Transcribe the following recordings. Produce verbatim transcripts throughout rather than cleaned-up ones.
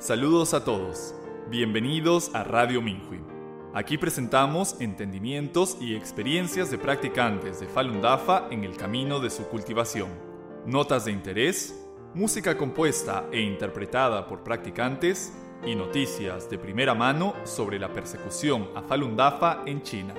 Saludos a todos. Bienvenidos a Radio Minhui. Aquí presentamos entendimientos y experiencias de practicantes de Falun Dafa en el camino de su cultivación. Notas de interés, música compuesta e interpretada por practicantes y noticias de primera mano sobre la persecución a Falun Dafa en China.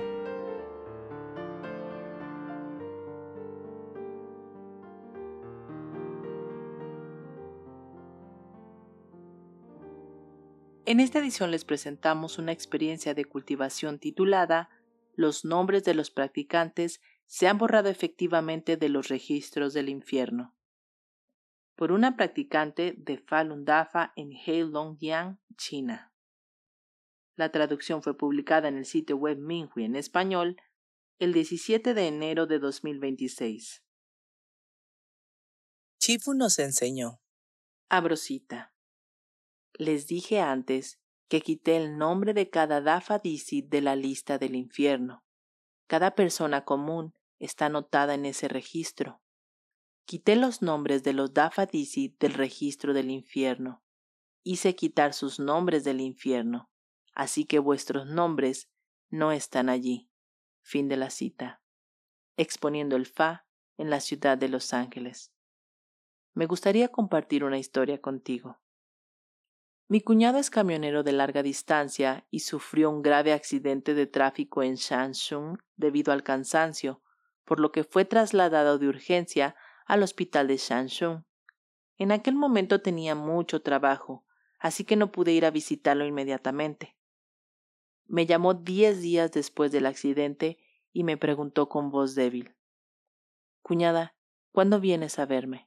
En esta edición les presentamos una experiencia de cultivación titulada Los nombres de los practicantes se han borrado efectivamente de los registros del infierno, por una practicante de Falun Dafa en Heilongjiang, China. La traducción fue publicada en el sitio web Minhui en español el diecisiete de enero de dos mil veintiséis. Shifu nos enseñó. Abro cita. Les dije antes que quité el nombre de cada Dafa Disi de la lista del infierno. Cada persona común está anotada en ese registro. Quité los nombres de los Dafa Disi del registro del infierno. Hice quitar sus nombres del infierno, así que vuestros nombres no están allí. Fin de la cita. Exponiendo el Fa en la ciudad de Los Ángeles. Me gustaría compartir una historia contigo. Mi cuñado es camionero de larga distancia y sufrió un grave accidente de tráfico en Shanshun debido al cansancio, por lo que fue trasladado de urgencia al hospital de Shanshun. En aquel momento tenía mucho trabajo, así que no pude ir a visitarlo inmediatamente. Me llamó diez días después del accidente y me preguntó con voz débil: «Cuñada, ¿cuándo vienes a verme?»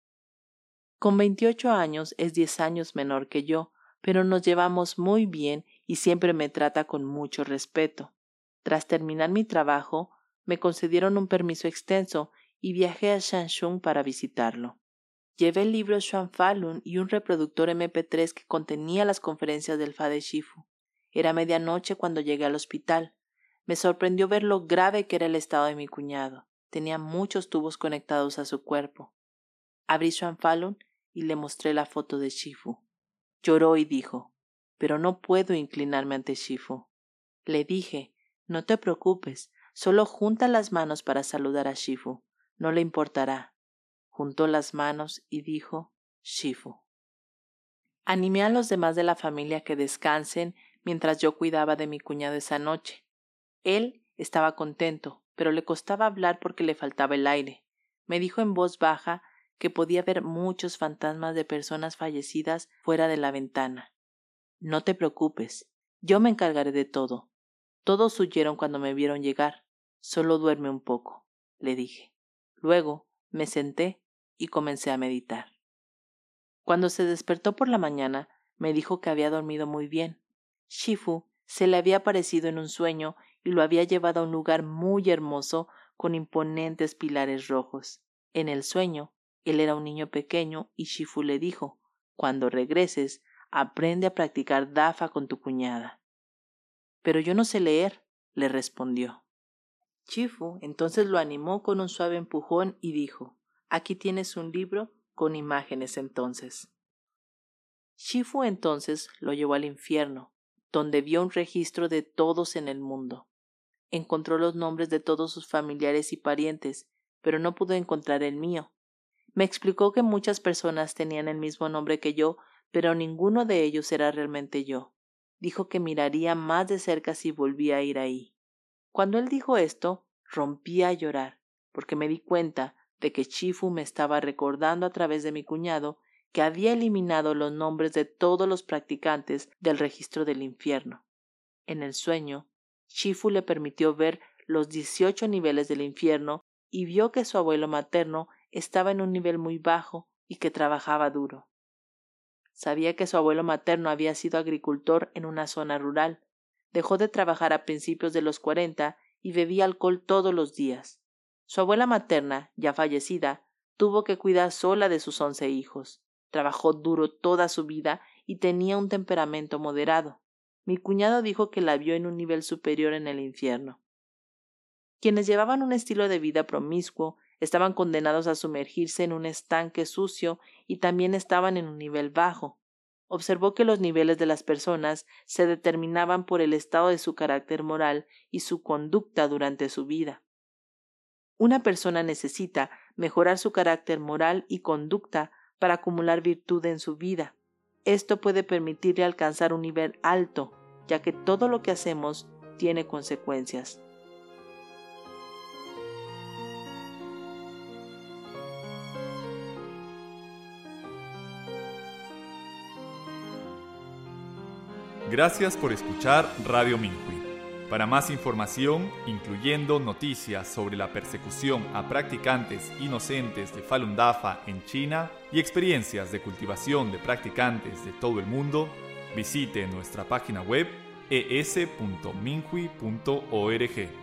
Con veintiocho años es diez años menor que yo, pero nos llevamos muy bien y siempre me trata con mucho respeto. Tras terminar mi trabajo, me concedieron un permiso extenso y viajé a Shanshun para visitarlo. Llevé el libro Xuan Falun y un reproductor eme pe tres que contenía las conferencias del Fa de Shifu. Era medianoche cuando llegué al hospital. Me sorprendió ver lo grave que era el estado de mi cuñado. Tenía muchos tubos conectados a su cuerpo. Abrí Xuan Falun y le mostré la foto de Shifu. Lloró y dijo: «Pero no puedo inclinarme ante Shifu». Le dije: «No te preocupes, solo junta las manos para saludar a Shifu. No le importará». Juntó las manos y dijo: «Shifu». Animé a los demás de la familia que descansen mientras yo cuidaba de mi cuñado esa noche. Él estaba contento, pero le costaba hablar porque le faltaba el aire. Me dijo en voz baja que podía ver muchos fantasmas de personas fallecidas fuera de la ventana. «No te preocupes, yo me encargaré de todo. Todos huyeron cuando me vieron llegar. Solo duerme un poco», le dije. Luego me senté y comencé a meditar. Cuando se despertó por la mañana, me dijo que había dormido muy bien. Shifu se le había aparecido en un sueño y lo había llevado a un lugar muy hermoso con imponentes pilares rojos. En el sueño, él era un niño pequeño y Shifu le dijo: «Cuando regreses, aprende a practicar Dafa con tu cuñada». «Pero yo no sé leer», le respondió. Shifu entonces lo animó con un suave empujón y dijo: «Aquí tienes un libro con imágenes entonces». Shifu entonces lo llevó al infierno, donde vio un registro de todos en el mundo. Encontró los nombres de todos sus familiares y parientes, pero no pudo encontrar el mío. Me explicó que muchas personas tenían el mismo nombre que yo, pero ninguno de ellos era realmente yo. Dijo que miraría más de cerca si volvía a ir ahí. Cuando él dijo esto, rompí a llorar, porque me di cuenta de que Shifu me estaba recordando a través de mi cuñado que había eliminado los nombres de todos los practicantes del registro del infierno. En el sueño, Shifu le permitió ver los dieciocho niveles del infierno y vio que su abuelo materno estaba en un nivel muy bajo y que trabajaba duro. Sabía que su abuelo materno había sido agricultor en una zona rural. Dejó de trabajar a principios de los cuarenta y bebía alcohol todos los días. Su abuela materna, ya fallecida, tuvo que cuidar sola de sus once hijos. Trabajó duro toda su vida y tenía un temperamento moderado. Mi cuñado dijo que la vio en un nivel superior en el infierno. Quienes llevaban un estilo de vida promiscuo estaban condenados a sumergirse en un estanque sucio y también estaban en un nivel bajo. observó que los niveles de las personas se determinaban por el estado de su carácter moral y su conducta durante su vida. Una persona necesita mejorar su carácter moral y conducta para acumular virtud en su vida. Esto puede permitirle alcanzar un nivel alto, ya que todo lo que hacemos tiene consecuencias. Gracias por escuchar Radio Minhui. Para más información, incluyendo noticias sobre la persecución a practicantes inocentes de Falun Dafa en China y experiencias de cultivación de practicantes de todo el mundo, visite nuestra página web e s punto minhui punto org.